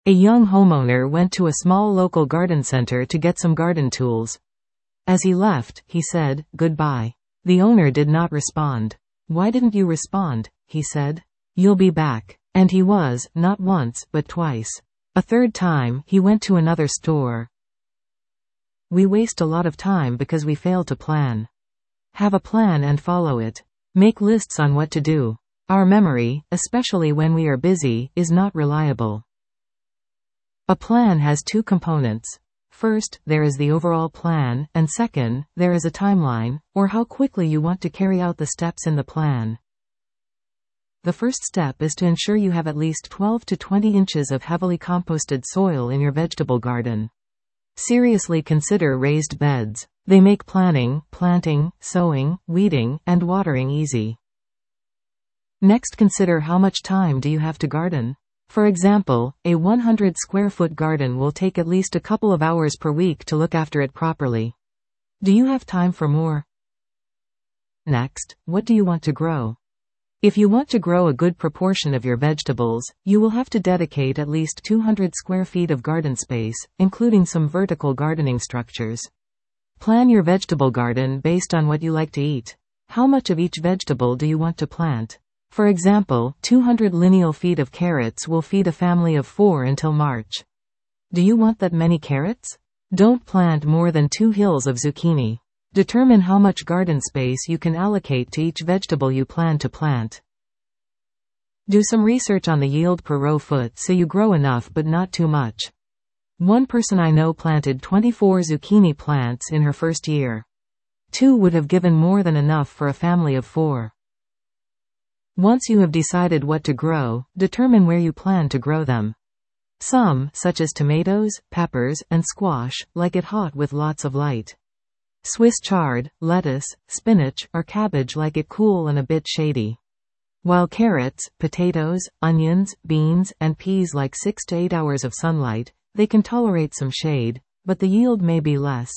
A young homeowner went to a small local garden center to get some garden tools. As he left, he said, "Goodbye." The owner did not respond. "Why didn't you respond?" he said. "You'll be back." And he was, not once, but twice. A third time, he went to another store. We waste a lot of time because we fail to plan. Have a plan and follow it. Make lists on what to do. Our memory, especially when we are busy, is not reliable. A plan has two components. First, there is the overall plan, and second, there is a timeline, or how quickly you want to carry out the steps in the plan. The first step is to ensure you have at least 12 to 20 inches of heavily composted soil in your vegetable garden. Seriously consider raised beds. They make planning, planting, sowing, weeding, and watering easy. Next, consider how much time do you have to garden. For example, a 100 square foot garden will take at least a couple of hours per week to look after it properly. Do you have time for more? Next, what do you want to grow? If you want to grow a good proportion of your vegetables, you will have to dedicate at least 200 square feet of garden space, including some vertical gardening structures. Plan your vegetable garden based on what you like to eat. How much of each vegetable do you want to plant? For example, 200 lineal feet of carrots will feed a family of 4 until March. Do you want that many carrots? Don't plant more than 2 hills of zucchini. Determine how much garden space you can allocate to each vegetable you plan to plant. Do some research on the yield per row foot so you grow enough but not too much. One person I know planted 24 zucchini plants in her first year. 2 would have given more than enough for a family of 4. Once you have decided what to grow, determine where you plan to grow them. Some, such as tomatoes, peppers, and squash, like it hot with lots of light. Swiss chard, lettuce, spinach, or cabbage like it cool and a bit shady. While carrots, potatoes, onions, beans, and peas like 6 to 8 hours of sunlight, they can tolerate some shade, but the yield may be less.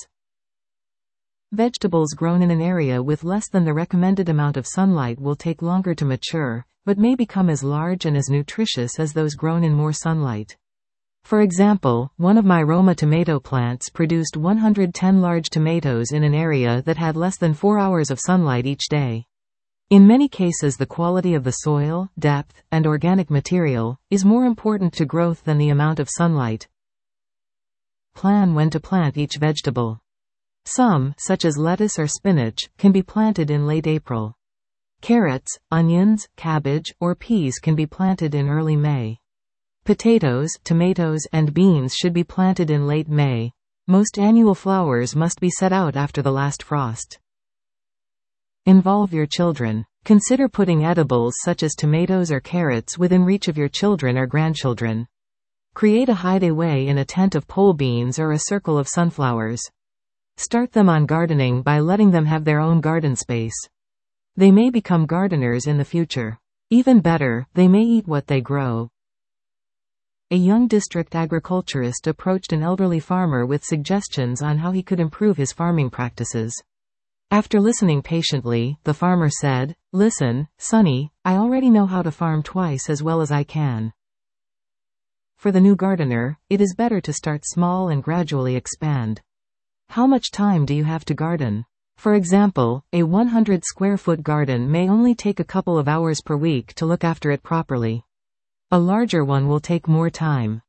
Vegetables grown in an area with less than the recommended amount of sunlight will take longer to mature, but may become as large and as nutritious as those grown in more sunlight. For example, one of my Roma tomato plants produced 110 large tomatoes in an area that had less than 4 hours of sunlight each day. In many cases, the quality of the soil, depth, and organic material is more important to growth than the amount of sunlight. Plan when to plant each vegetable. Some, such as lettuce or spinach, can be planted in late April. Carrots, onions, cabbage, or peas can be planted in early May. Potatoes, tomatoes, and beans should be planted in late May. Most annual flowers must be set out after the last frost. Involve your children. Consider putting edibles such as tomatoes or carrots within reach of your children or grandchildren. Create a hideaway in a tent of pole beans or a circle of sunflowers. Start them on gardening by letting them have their own garden space. They may become gardeners in the future. Even better, they may eat what they grow. A young district agriculturist approached an elderly farmer with suggestions on how he could improve his farming practices. After listening patiently, the farmer said, "Listen, Sonny, I already know how to farm twice as well as I can." For the new gardener, it is better to start small and gradually expand. How much time do you have to garden? For example, a 100 square foot garden may only take a couple of hours per week to look after it properly. A larger one will take more time.